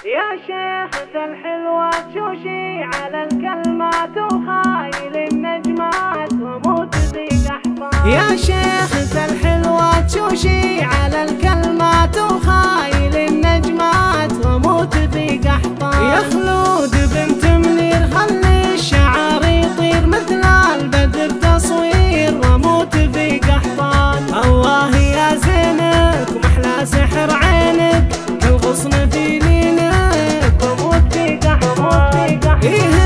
يا شيخة الحلوة تشوشي على الكلمات وخايل النجمات وموت في قحطان. يا شيخة الحلوة تشوشي على الكلمات وخايل النجمات وموت في قحطان. يا خلود بنت منير خلي الشعر يطير مثل البدر تصوير وموت في قحطان. الله يا زينك ومحلى سحر عينك كل غصن في لينك وموت في قحطان.